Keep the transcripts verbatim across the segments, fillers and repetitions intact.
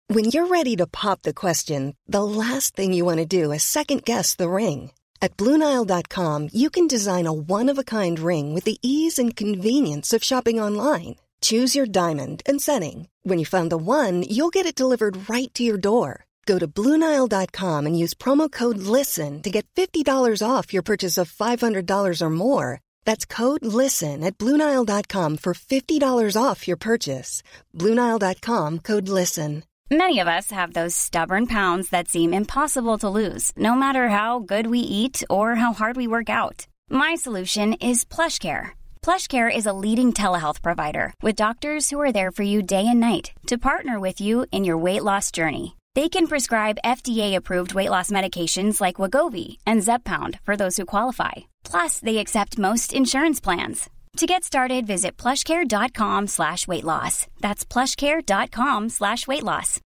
When you're ready to pop the question, the last thing you want to do is second-guess the ring. At Blue Nile dot com, you can design a one-of-a-kind ring with the ease and convenience of shopping online. Choose your diamond and setting. When you find the one, you'll get it delivered right to your door. Go to Blue Nile dot com and use promo code LISTEN to get fifty dollars off your purchase of five hundred dollars or more. That's code LISTEN at Blue Nile dot com for fifty dollars off your purchase. Blue Nile dot com, code LISTEN. Many of us have those stubborn pounds that seem impossible to lose, no matter how good we eat or how hard we work out. My solution is PlushCare. PlushCare is a leading telehealth provider with doctors who are there for you day and night to partner with you in your weight loss journey. They can prescribe F D A-approved weight loss medications like Wegovy and Zepbound for those who qualify. Plus, they accept most insurance plans. To get started, visit plushcare.com slash weight loss. That's plushcare.com slash weight loss.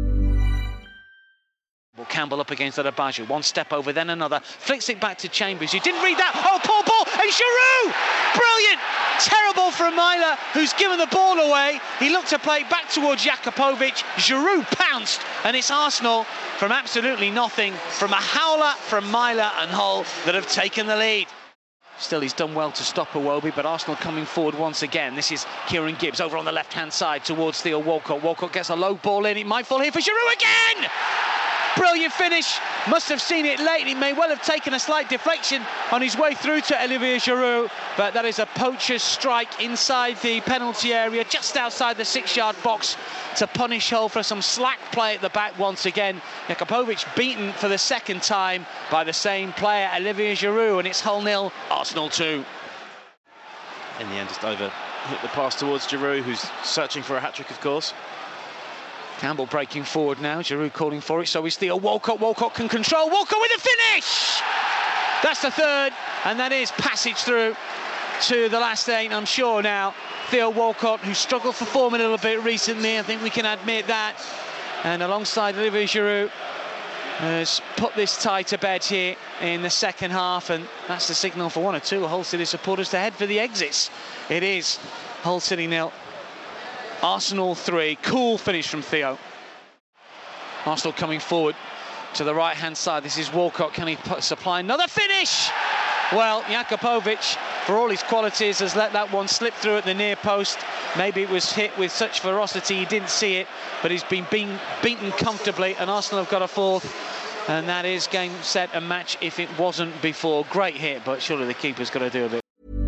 Well, Campbell up against Adebayo. One step over, then another. Flicks it back to Chambers. You didn't read that. Oh, poor ball. And Giroud! Brilliant! Terrible from Myler, who's given the ball away. He looked to play back towards Jakubovic. Giroud pounced. And it's Arsenal from absolutely nothing. From a howler from Myler and Hull that have taken the lead. Still, he's done well to stop Iwobi, but Arsenal coming forward once again. This is Kieran Gibbs over on the left-hand side towards Theo Walcott. Walcott gets a low ball in. It might fall here for Giroud again! Brilliant finish. Must have seen it late. He may well have taken a slight deflection on his way through to Olivier Giroud, but that is a poacher's strike inside the penalty area, just outside the six-yard box, to punish Hull for some slack play at the back once again. Jakubovic beaten for the second time by the same player, Olivier Giroud, and it's Hull nil, Arsenal two. In the end, just over hit the pass towards Giroud, who's searching for a hat-trick, of course. Campbell breaking forward now, Giroud calling for it, so is Theo Walcott. Walcott can control, Walcott with a finish! That's the third, and that is passage through to the last eight, I'm sure now. Theo Walcott, who struggled for form a little bit recently, I think we can admit that. And alongside Olivier Giroud, has put this tie to bed here in the second half, and that's the signal for one or two Hull City supporters to head for the exits. It is Hull City nil, Arsenal three. Cool finish from Theo. Arsenal coming forward to the right-hand side. This is Walcott. Can he put, supply another finish? Well, Jakubovic, for all his qualities, has let that one slip through at the near post. Maybe it was hit with such ferocity he didn't see it, but he's been being beaten comfortably, and Arsenal have got a fourth, and that is game, set, and match if it wasn't before. Great hit, but surely the keeper's got to do a bit.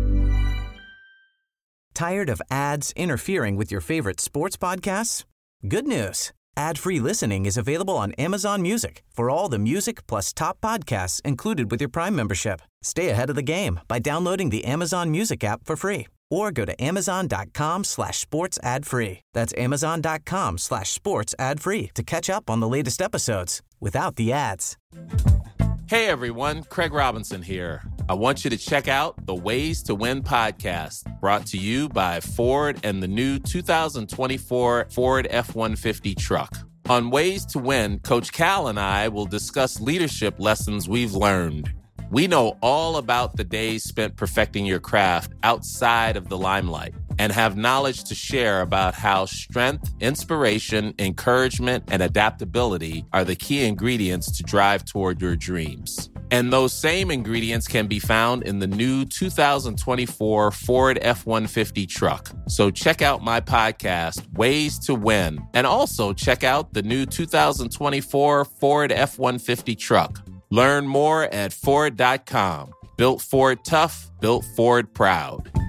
Tired of ads interfering with your favorite sports podcasts? Good news. Ad-free listening is available on Amazon Music for all the music plus top podcasts included with your Prime membership. Stay ahead of the game by downloading the Amazon Music app for free or go to amazon.com slash sports ad free. That's amazon.com slash sports ad free to catch up on the latest episodes without the ads. Hey everyone, Craig Robinson here. I want you to check out the Ways to Win podcast, brought to you by Ford and the new two thousand twenty-four Ford F one fifty truck. On Ways to Win, Coach Cal and I will discuss leadership lessons we've learned. We know all about the days spent perfecting your craft outside of the limelight and have knowledge to share about how strength, inspiration, encouragement, and adaptability are the key ingredients to drive toward your dreams. And those same ingredients can be found in the new two thousand twenty-four Ford F one fifty truck. So check out my podcast, Ways to Win, and also check out the new two thousand twenty-four Ford F one fifty truck. Learn more at Ford dot com. Built Ford tough, built Ford proud.